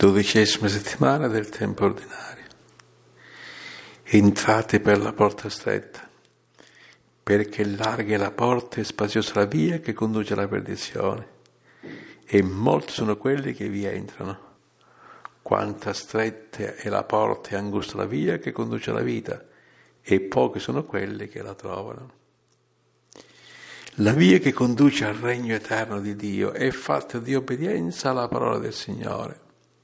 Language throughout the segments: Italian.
12ª settimana del tempo ordinario. Entrate per la porta stretta, perché larga è la porta e spaziosa la via che conduce alla perdizione, e molti sono quelli che vi entrano. Quanta stretta è la porta e angusta la via che conduce alla vita, e pochi sono quelli che la trovano. La via che conduce al regno eterno di Dio è fatta di obbedienza alla parola del Signore.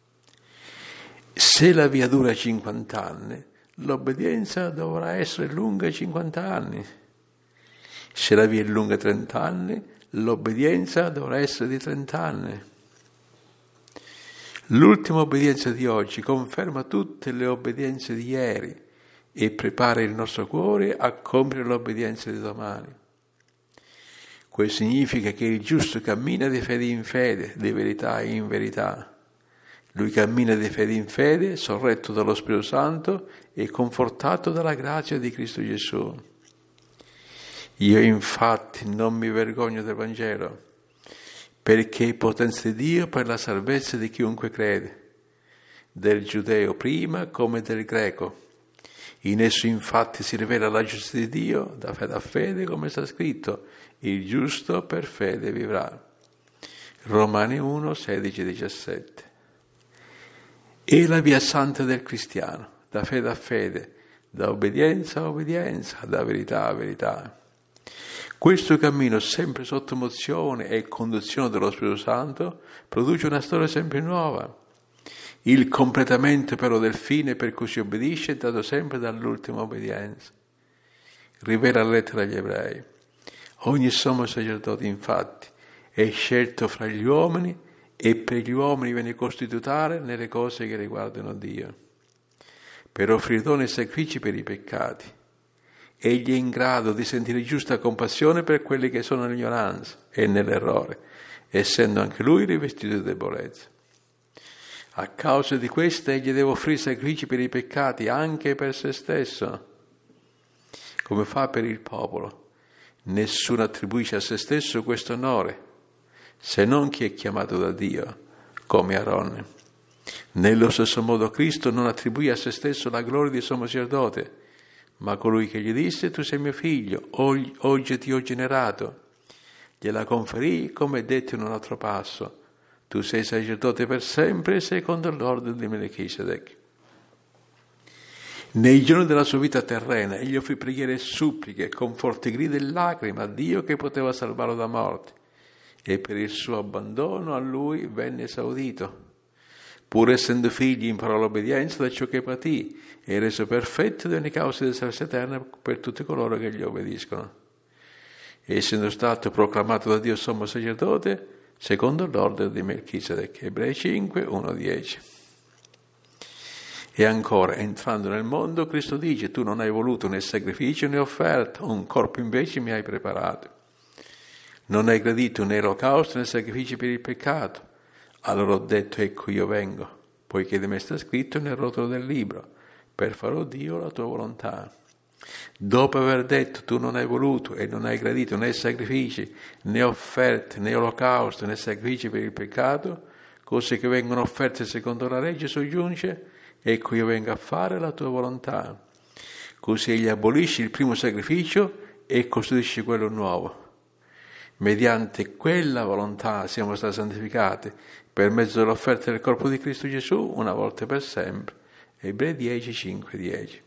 Se la via dura 50 anni, l'obbedienza dovrà essere lunga 50 anni. Se la via è lunga 30 anni, l'obbedienza dovrà essere di 30 anni. L'ultima obbedienza di oggi conferma tutte le obbedienze di ieri e prepara il nostro cuore a compiere l'obbedienza di domani. Questo significa che il giusto cammina di fede in fede, di verità in verità. Lui cammina di fede in fede, sorretto dallo Spirito Santo e confortato dalla grazia di Cristo Gesù. Io infatti non mi vergogno del Vangelo, perché è potenza di Dio per la salvezza di chiunque crede, del giudeo prima come del greco. In esso infatti si rivela la giustizia di Dio, da fede a fede, come sta scritto, il giusto per fede vivrà. Romani 1, 16, 17. È la via santa del cristiano, da fede a fede, da obbedienza a obbedienza, da verità a verità. Questo cammino, sempre sotto mozione e conduzione dello Spirito Santo, produce una storia sempre nuova. Il completamento però del fine per cui si obbedisce è dato sempre dall'ultima obbedienza. Rivela la lettera agli Ebrei. Ogni sommo sacerdote, infatti, è scelto fra gli uomini e per gli uomini viene costituito nelle cose che riguardano Dio, per offrire doni e sacrifici per i peccati. Egli è in grado di sentire giusta compassione per quelli che sono nell'ignoranza e nell'errore, essendo anche lui rivestito di debolezza. A causa di questo egli deve offrire sacrifici per i peccati anche per se stesso, come fa per il popolo. Nessuno attribuisce a se stesso questo onore, se non chi è chiamato da Dio, come Aronne. Nello stesso modo Cristo non attribuì a se stesso la gloria di sommo sacerdote, ma colui che gli disse: tu sei mio figlio, oggi ti ho generato. Gliela conferì come detto in un altro passo: tu sei sacerdote per sempre secondo l'ordine di Melchisedec. Nei giorni della sua vita terrena egli offrì preghiere e suppliche con forti grida e lacrime a Dio che poteva salvarlo da morte, e per il suo abbandono a lui venne esaudito. Pur essendo figli imparò l'obbedienza da ciò che patì e reso perfetto di ogni causa di salvezza eterna per tutti coloro che gli obbediscono. Essendo stato proclamato da Dio sommo sacerdote secondo l'ordine di Melchisedec. Ebrei 5, 1, 10. E ancora, entrando nel mondo, Cristo dice: tu non hai voluto né sacrificio né offerta, un corpo invece mi hai preparato. Non hai gradito né olocausto né sacrifici per il peccato. Allora ho detto: ecco io vengo, poiché di me sta scritto nel rotolo del libro, per farò Dio la tua volontà. Dopo aver detto: tu non hai voluto e non hai gradito né sacrifici, né offerte, né olocausto, né sacrifici per il peccato, cose che vengono offerte secondo la legge, soggiunge: ecco io vengo a fare la tua volontà. Così egli abolisce il primo sacrificio e costituisce quello nuovo. Mediante quella volontà siamo stati santificati per mezzo dell'offerta del corpo di Cristo Gesù, una volta per sempre. Ebrei 10, 5, 10.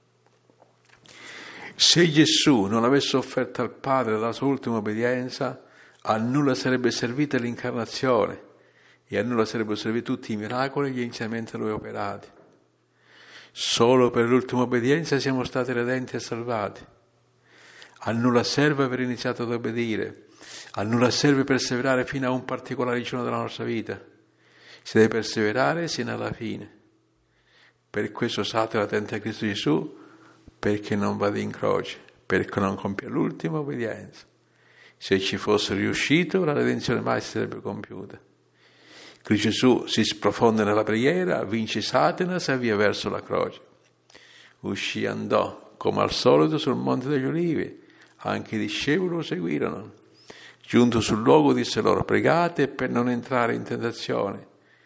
Se Gesù non avesse offerto al Padre la sua ultima obbedienza, a nulla sarebbe servita l'incarnazione e a nulla sarebbero serviti tutti i miracoli e gli insegnamenti da lui operati. Solo per l'ultima obbedienza siamo stati redenti e salvati. A nulla serve aver iniziato ad obbedire, a nulla serve perseverare fino a un particolare giorno della nostra vita. Si deve perseverare sino alla fine. Per questo state attenti a Cristo Gesù, perché non vada in croce, perché non compia l'ultima obbedienza. Se ci fosse riuscito, la redenzione mai si sarebbe compiuta. Cristo Gesù si sprofonda nella preghiera, vince Satana, si avvia verso la croce. Uscì e andò, come al solito, sul Monte degli Ulivi. Anche i discepoli lo seguirono. Giunto sul luogo disse loro: pregate per non entrare in tentazione.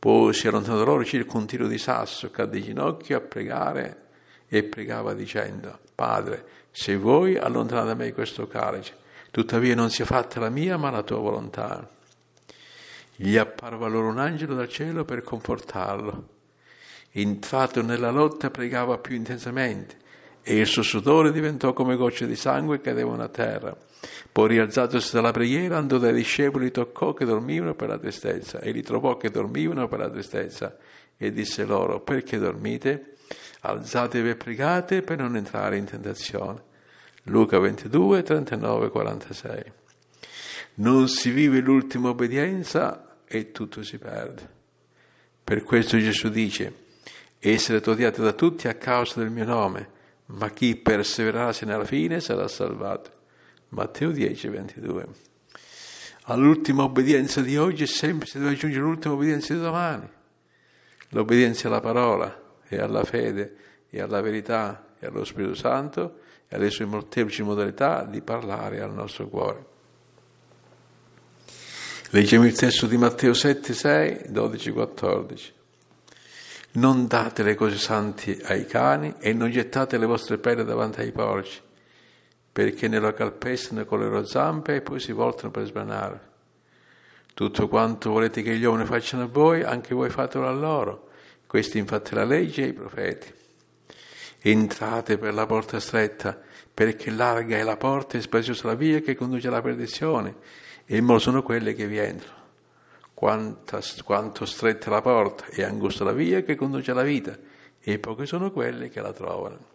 Poi si allontanò da loro circa un tiro di sasso, cadde in ginocchio a pregare e pregava dicendo: Padre, se vuoi allontana da me questo calice, tuttavia non sia fatta la mia ma la tua volontà. Gli apparve allora un angelo dal cielo per confortarlo. Entrato nella lotta pregava più intensamente e il suo sudore diventò come gocce di sangue che cadevano a terra. Poi rialzatosi dalla preghiera andò dai discepoli, toccò che dormivano per la tristezza e li trovò che dormivano per la tristezza e disse loro: perché dormite? Alzatevi e pregate per non entrare in tentazione. Luca 22, 39, 46. Non si vive l'ultima obbedienza e tutto si perde. Per questo Gesù dice: essere odiati da tutti a causa del mio nome, ma chi persevererà sino alla fine sarà salvato. Matteo 10, 22. All'ultima obbedienza di oggi sempre si deve aggiungere l'ultima obbedienza di domani. L'obbedienza alla parola e alla fede e alla verità e allo Spirito Santo e alle sue molteplici modalità di parlare al nostro cuore. Leggiamo il testo di Matteo 7, 6, 12, 14. Non date le cose santi ai cani e non gettate le vostre pelle davanti ai porci, perché ne lo calpestano con le loro zampe e poi si voltano per sbranare. Tutto quanto volete che gli uomini facciano a voi, anche voi fatelo a loro. Questa infatti è la legge e i profeti. Entrate per la porta stretta, perché larga è la porta e spaziosa la via che conduce alla perdizione, e molti sono quelli che vi entrano. Quanto stretta è la porta e angusta la via che conduce alla vita, e pochi sono quelli che la trovano.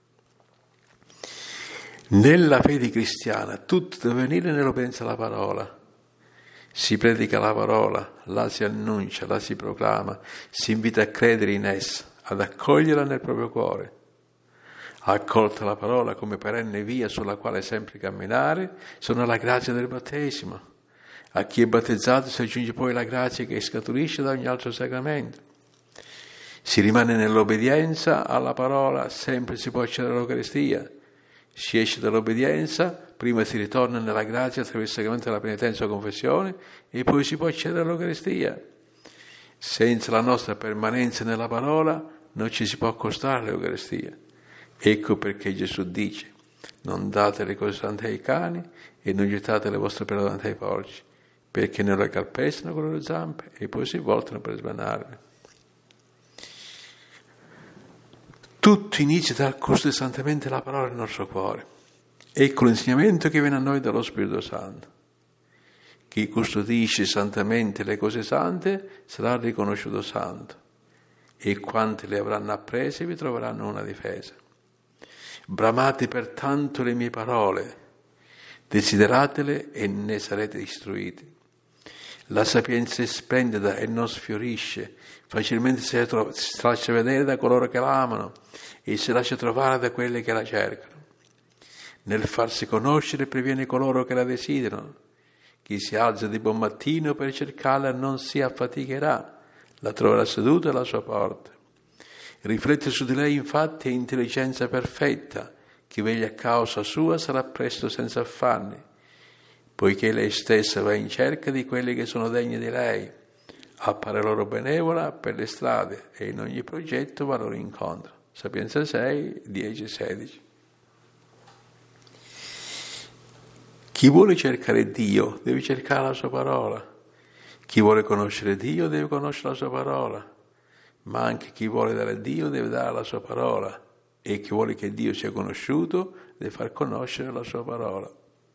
Nella fede cristiana tutto deve venire nell'obbedienza alla parola. Si predica la parola, la si annuncia, la si proclama, si invita a credere in essa, ad accoglierla nel proprio cuore. Accolta la parola come perenne via sulla quale sempre camminare, sono la grazia del battesimo. A chi è battezzato si aggiunge poi la grazia che scaturisce da ogni altro sacramento. Si rimane nell'obbedienza alla parola, sempre si può accedere all'Eucaristia. Si esce dall'obbedienza, prima si ritorna nella grazia attraverso il sacramento della penitenza o confessione e poi si può accedere all'Eucaristia. Senza la nostra permanenza nella parola non ci si può accostare all'Eucaristia. Ecco perché Gesù dice: non date le cose sante ai cani e non gettate le vostre pelle davanti ai porci, perché ne lo calpestano con le loro zampe e poi si voltano per sbanarle. Tutto inizia dal custodire santamente la parola nel nostro cuore. Ecco l'insegnamento che viene a noi dallo Spirito Santo. Chi custodisce santamente le cose sante sarà riconosciuto santo, e quanti le avranno apprese vi troveranno una difesa. Bramate pertanto le mie parole, desideratele e ne sarete istruiti. La sapienza è splendida e non sfiorisce, facilmente si lascia vedere da coloro che la amano e si lascia trovare da quelli che la cercano. Nel farsi conoscere previene coloro che la desiderano. Chi si alza di buon mattino per cercarla non si affaticherà, la troverà seduta alla sua porta. Riflette su di lei infatti è intelligenza perfetta, chi veglia a causa sua sarà presto senza affanni, poiché lei stessa va in cerca di quelli che sono degni di lei, appare loro benevola per le strade e in ogni progetto va loro incontro. Sapienza 6, 10, 16. Chi vuole cercare Dio deve cercare la sua parola. Chi vuole conoscere Dio deve conoscere la sua parola. Ma anche chi vuole dare a Dio deve dare la sua parola. E chi vuole che Dio sia conosciuto deve far conoscere la sua parola.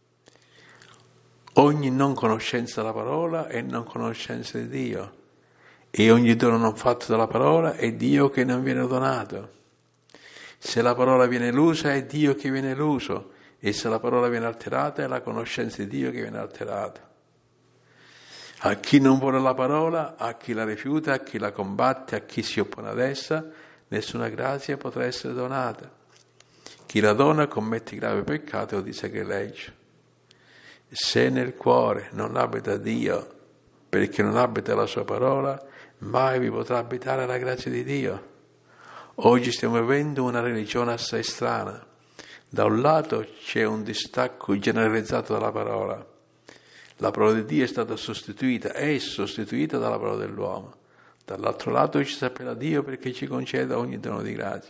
Ogni non conoscenza della parola è non conoscenza di Dio. E ogni dono non fatto dalla parola è Dio che non viene donato. Se la parola viene elusa è Dio che viene eluso. E se la parola viene alterata è la conoscenza di Dio che viene alterata. A chi non vuole la parola, a chi la rifiuta, a chi la combatte, a chi si oppone ad essa, nessuna grazia potrà essere donata. Chi la dona commette grave peccato o di sacrilegio. Se nel cuore non abita Dio, perché non abita la sua parola, mai vi potrà abitare la grazia di Dio. Oggi stiamo vivendo una religione assai strana. Da un lato c'è un distacco generalizzato dalla parola. La parola di Dio è sostituita dalla parola dell'uomo. Dall'altro lato ci si appella a Dio perché ci conceda ogni dono di grazia.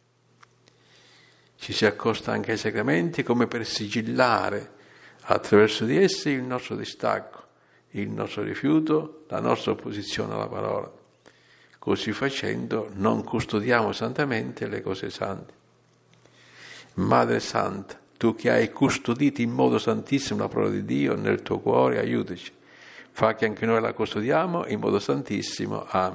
Ci si accosta anche ai sacramenti come per sigillare attraverso di essi il nostro distacco, il nostro rifiuto, la nostra opposizione alla parola. Così facendo non custodiamo santamente le cose sante. Madre Santa, tu che hai custodito in modo santissimo la parola di Dio nel tuo cuore, aiutaci. Fa che anche noi la custodiamo in modo santissimo. Amen.